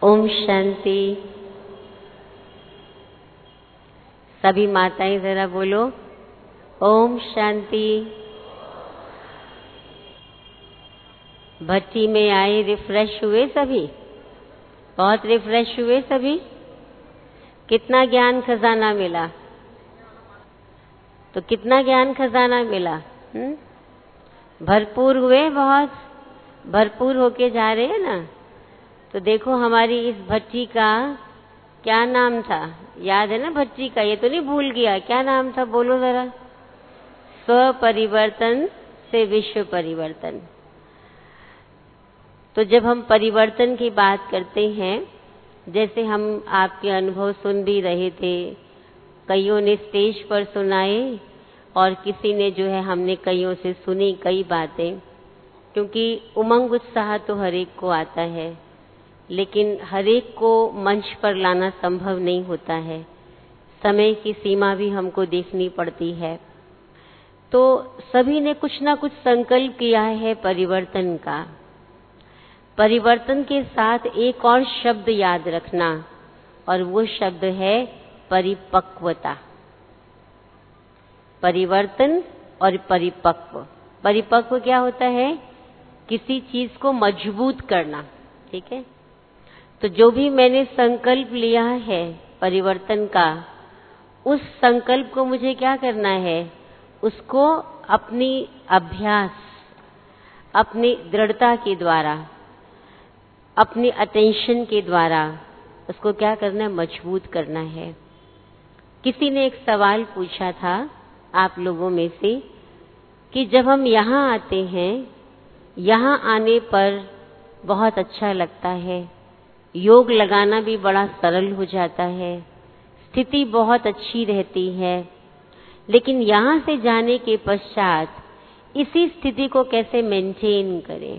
ओम शांति। सभी माताएं जरा बोलो ओम शांति। भट्टी में आए, रिफ्रेश हुए सभी? बहुत रिफ्रेश हुए सभी? कितना ज्ञान खजाना मिला? तो कितना ज्ञान खजाना मिला? भरपूर हुए, बहुत भरपूर होके जा रहे हैं ना। तो देखो हमारी इस भट्टी का क्या नाम था, याद है ना भट्टी का? ये तो नहीं भूल गया? क्या नाम था बोलो जरा। स्व परिवर्तन से विश्व परिवर्तन। तो जब हम परिवर्तन की बात करते हैं, जैसे हम आपके अनुभव सुन भी रहे थे, कईयों ने स्टेज पर सुनाए और किसी ने जो है हमने कईयों से सुनी कई बातें, क्योंकि उमंग उत्साह तो हर एक को आता है, लेकिन हर एक को मंच पर लाना संभव नहीं होता है। समय की सीमा भी हमको देखनी पड़ती है। तो सभी ने कुछ ना कुछ संकल्प किया है परिवर्तन का। परिवर्तन के साथ एक और शब्द याद रखना, और वो शब्द है परिपक्वता। परिवर्तन और परिपक्व। परिपक्व क्या होता है? किसी चीज को मजबूत करना। ठीक है? तो जो भी मैंने संकल्प लिया है परिवर्तन का, उस संकल्प को मुझे क्या करना है? उसको अपनी अभ्यास, अपनी दृढ़ता के द्वारा, अपनी अटेंशन के द्वारा उसको क्या करना है? मजबूत करना है। किसी ने एक सवाल पूछा था आप लोगों में से कि जब हम यहाँ आते हैं, यहाँ आने पर बहुत अच्छा लगता है, योग लगाना भी बड़ा सरल हो जाता है, स्थिति बहुत अच्छी रहती है, लेकिन यहाँ से जाने के पश्चात इसी स्थिति को कैसे मेंटेन करें?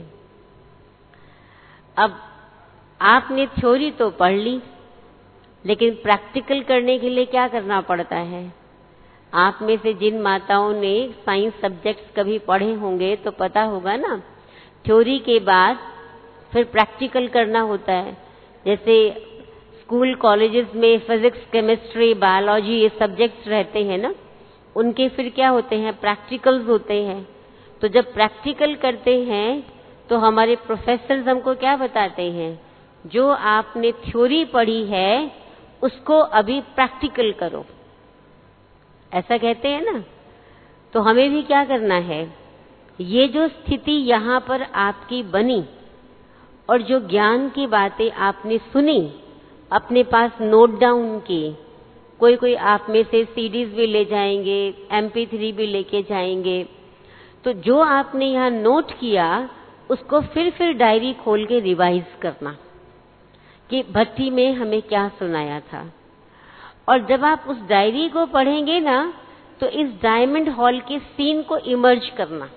अब आपने थ्योरी तो पढ़ ली, लेकिन प्रैक्टिकल करने के लिए क्या करना पड़ता है? आप में से जिन माताओं ने साइंस सब्जेक्ट्स कभी पढ़े होंगे तो पता होगा ना, थ्योरी के बाद फिर प्रैक्टिकल करना होता है। जैसे स्कूल कॉलेजेस में फिजिक्स, केमिस्ट्री, बायोलॉजी ये सब्जेक्ट्स रहते हैं ना, उनके फिर क्या होते हैं? प्रैक्टिकल्स होते हैं। तो जब प्रैक्टिकल करते हैं तो हमारे प्रोफेसर्स हमको क्या बताते हैं? जो आपने थ्योरी पढ़ी है उसको अभी प्रैक्टिकल करो, ऐसा कहते हैं ना। तो हमें भी क्या करना है? ये जो स्थिति यहाँ पर आपकी बनी और जो ज्ञान की बातें आपने सुनी, अपने पास नोट डाउन की, कोई आप में से सीडीज भी ले जाएंगे, MP3 भी लेके जाएंगे, तो जो आपने यहाँ नोट किया उसको फिर डायरी खोल के रिवाइज करना कि भट्टी में हमें क्या सुनाया था। और जब आप उस डायरी को पढ़ेंगे ना, तो इस डायमंड हॉल के सीन को इमर्ज करना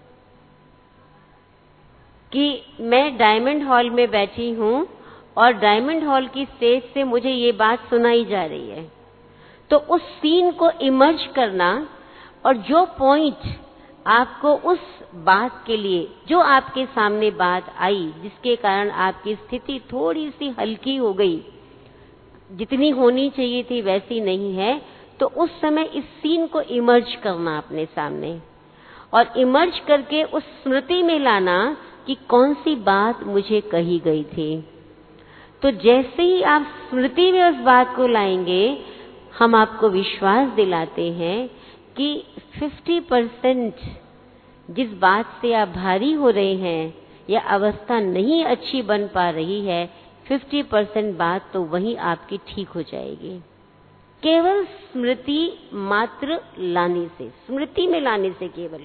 कि मैं डायमंड हॉल में बैठी हूँ और डायमंड हॉल की स्टेज से मुझे ये बात सुनाई जा रही है। तो उस सीन को इमर्ज करना, और जो पॉइंट आपको उस बात के लिए, जो आपके सामने बात आई जिसके कारण आपकी स्थिति थोड़ी सी हल्की हो गई, जितनी होनी चाहिए थी वैसी नहीं है, तो उस समय इस सीन को इमर्ज करना अपने सामने, और इमर्ज करके उस स्मृति में लाना कि कौन सी बात मुझे कही गई थी। तो जैसे ही आप स्मृति में उस बात को लाएंगे, हम आपको विश्वास दिलाते हैं कि 50% जिस बात से आप भारी हो रहे हैं या अवस्था नहीं अच्छी बन पा रही है, 50% बात तो वहीं आपकी ठीक हो जाएगी, केवल स्मृति मात्र लाने से, स्मृति में लाने से केवल।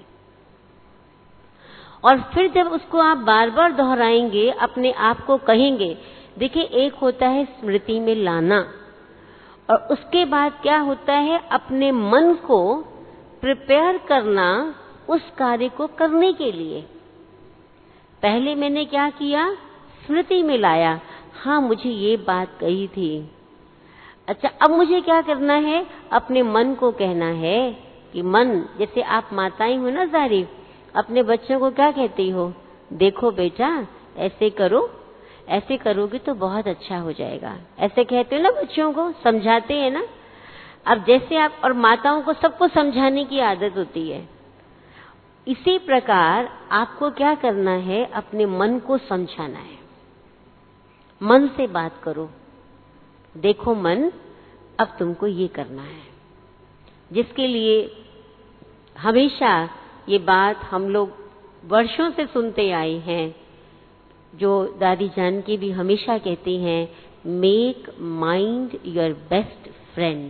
और फिर जब उसको आप बार बार दोहराएंगे, अपने आप को कहेंगे, देखिए एक होता है स्मृति में लाना, और उसके बाद क्या होता है? अपने मन को प्रिपेयर करना उस कार्य को करने के लिए। पहले मैंने क्या किया? स्मृति में लाया, हाँ मुझे ये बात कही थी। अच्छा, अब मुझे क्या करना है? अपने मन को कहना है कि मन, जैसे आप माताएं हो ना जारी, अपने बच्चों को क्या कहती हो? देखो बेटा ऐसे करो, ऐसे करोगे तो बहुत अच्छा हो जाएगा। ऐसे कहते हो ना बच्चों को, समझाते हैं ना। अब जैसे आप, और माताओं को सबको समझाने की आदत होती है, इसी प्रकार आपको क्या करना है, अपने मन को समझाना है। मन से बात करो, देखो मन, अब तुमको ये करना है। जिसके लिए हमेशा ये बात हम लोग वर्षों से सुनते आए हैं, जो दादी जान की भी हमेशा कहती हैं, make mind your best friend.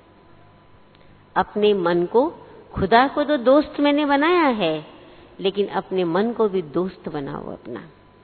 अपने मन को, खुदा को तो दोस्त मैंने बनाया है, लेकिन अपने मन को भी दोस्त बनाओ अपना।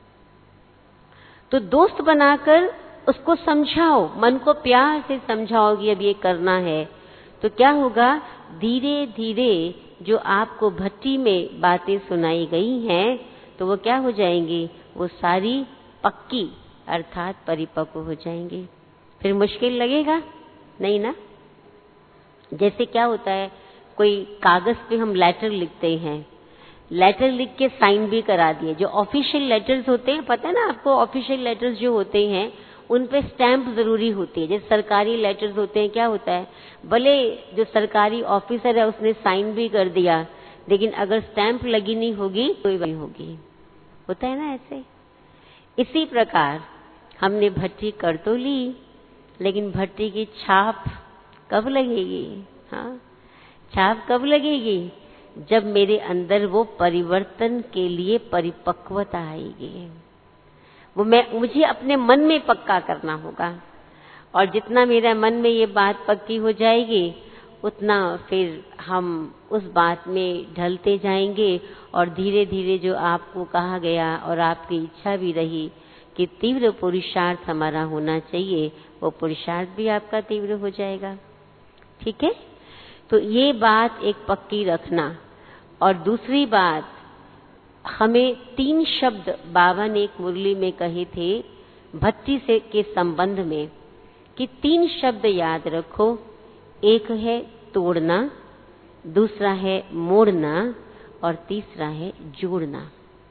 तो दोस्त बनाकर उसको समझाओ, मन को प्यार से समझाओ कि अब ये करना है। तो क्या होगा, धीरे धीरे जो आपको भट्टी में बातें सुनाई गई हैं, तो वो क्या हो जाएंगी, वो सारी पक्की अर्थात परिपक्व हो जाएंगी। फिर मुश्किल लगेगा नहीं ना। जैसे क्या होता है, कोई कागज पे हम लेटर लिखते हैं, लेटर लिख के साइन भी करा दिए। जो ऑफिशियल लेटर्स होते हैं, पता है ना आपको, ऑफिशियल लेटर्स जो होते हैं उन पे स्टैंप जरूरी होती है। जैसे सरकारी लेटर्स होते हैं, क्या होता है, भले जो सरकारी ऑफिसर है उसने साइन भी कर दिया, लेकिन अगर स्टैंप लगी नहीं होगी कोई नहीं होगी, होता है ना ऐसे। इसी प्रकार हमने भट्टी कर तो ली, लेकिन भट्टी की छाप कब लगेगी? हाँ, छाप कब लगेगी? जब मेरे अंदर वो परिवर्तन के लिए परिपक्वता आएगी। वो मुझे अपने मन में पक्का करना होगा, और जितना मेरा मन में ये बात पक्की हो जाएगी, उतना फिर हम उस बात में ढलते जाएंगे। और धीरे धीरे जो आपको कहा गया और आपकी इच्छा भी रही कि तीव्र पुरुषार्थ हमारा होना चाहिए, वो पुरुषार्थ भी आपका तीव्र हो जाएगा। ठीक है, तो ये बात एक पक्की रखना। और दूसरी बात, हमें 3 शब्द बाबा ने एक मुरली में कहे थे भक्ति से के संबंध में, कि 3 शब्द याद रखो। एक है तोड़ना, दूसरा है मोड़ना, और तीसरा है जोड़ना।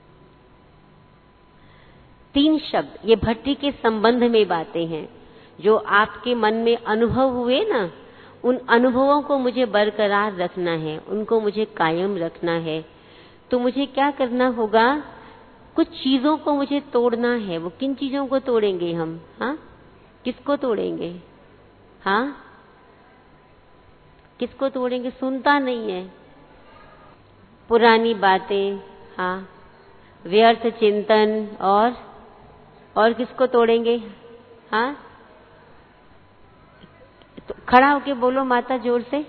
3 शब्द, ये भट्टी के संबंध में बातें हैं। जो आपके मन में अनुभव हुए ना, उन अनुभवों को मुझे बरकरार रखना है, उनको मुझे कायम रखना है। तो मुझे क्या करना होगा, कुछ चीजों को मुझे तोड़ना है। वो किन चीजों को तोड़ेंगे हम? हाँ, किसको तोड़ेंगे? हाँ, किसको तोड़ेंगे? सुनता नहीं है। पुरानी बातें, हाँ, व्यर्थ चिंतन, और किसको तोड़ेंगे? हाँ, तो खड़ा होके बोलो माता जोर से।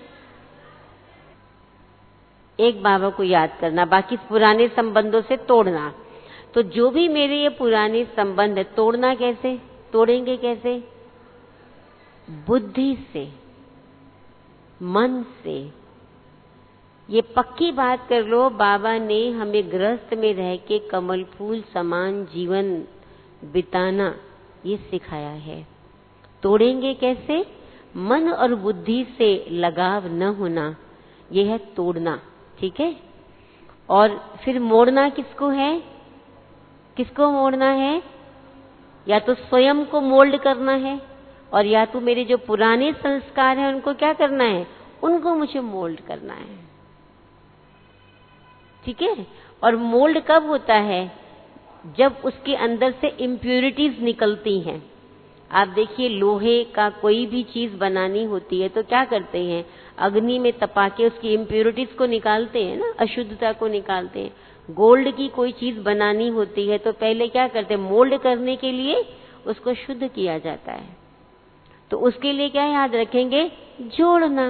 एक बाबा को याद करना, बाकी पुराने संबंधों से तोड़ना। तो जो भी मेरे ये पुराने संबंध है, तोड़ना कैसे? तोड़ेंगे कैसे? बुद्धि से, मन से। ये पक्की बात कर लो, बाबा ने हमें गृहस्थ में रह के कमल फूल समान जीवन बिताना ये सिखाया है। तोड़ेंगे कैसे? मन और बुद्धि से लगाव न होना, ये है तोड़ना। ठीक है, और फिर मोड़ना किसको है? किसको मोड़ना है? या तो स्वयं को मोल्ड करना है, और या तो मेरे जो पुराने संस्कार हैं उनको क्या करना है? उनको मुझे मोल्ड करना है। ठीक है, और मोल्ड कब होता है? जब उसके अंदर से इम्प्यूरिटीज निकलती हैं। आप देखिए, लोहे का कोई भी चीज बनानी होती है तो क्या करते हैं? अग्नि में तपा के उसकी इम्प्यूरिटीज को निकालते हैं ना, अशुद्धता को निकालते हैं। गोल्ड की कोई चीज बनानी होती है तो पहले क्या करते हैं? मोल्ड करने के लिए उसको शुद्ध किया जाता है। तो उसके लिए क्या याद रखेंगे? जोड़ना।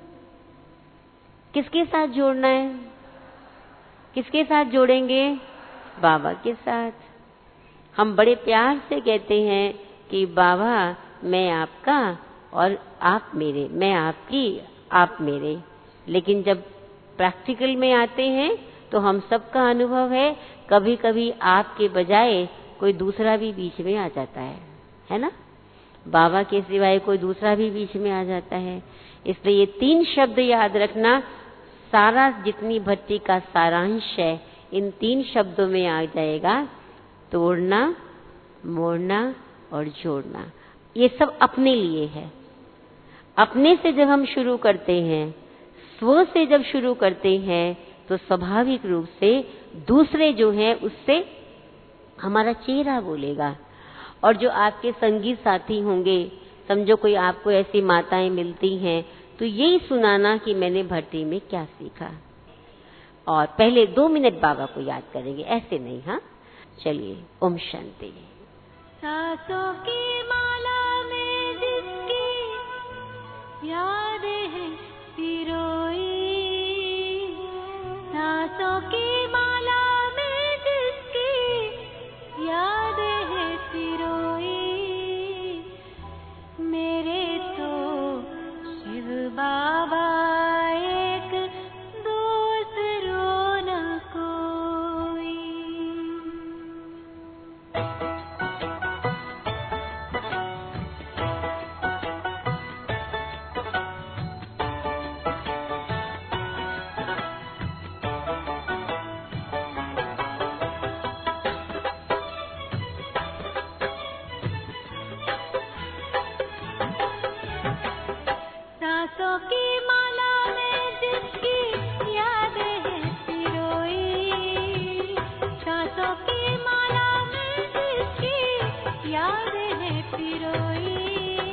किसके साथ जोड़ना है? किसके साथ जोड़ेंगे? बाबा के साथ। हम बड़े प्यार से कहते हैं कि बाबा मैं आपका और आप मेरे, मैं आपकी आप मेरे। लेकिन जब प्रैक्टिकल में आते हैं तो हम सबका अनुभव है, कभी कभी आपके बजाय कोई दूसरा भी बीच में आ जाता है ना? बाबा के सिवाय कोई दूसरा भी बीच में आ जाता है। इसलिए ये 3 शब्द याद रखना। सारा जितनी भट्टी का सारांश है इन 3 शब्दों में आ जाएगा। तोड़ना, मोड़ना और जोड़ना, ये सब अपने लिए है। अपने से जब हम शुरू करते हैं, स्व से जब शुरू करते हैं, तो स्वाभाविक रूप से दूसरे जो हैं उससे हमारा चेहरा बोलेगा। और जो आपके संगी साथी होंगे, समझो कोई आपको ऐसी माताएं मिलती हैं, तो यही सुनाना कि मैंने भर्ती में क्या सीखा। और पहले 2 मिनट बाबा को याद करेंगे, ऐसे नहीं। हाँ, चलिए। ओम शांति। सांसों की माला में जिसकी याद है पिरोई, सांसों की माला में जिसकी याद है पिरोई, मेरे तो शिव बाबा एक, दूसरो न कोई। सांसों की माला में जिसकी याद है पिरोई, सांसों की माला में जिसकी याद है पिरोई,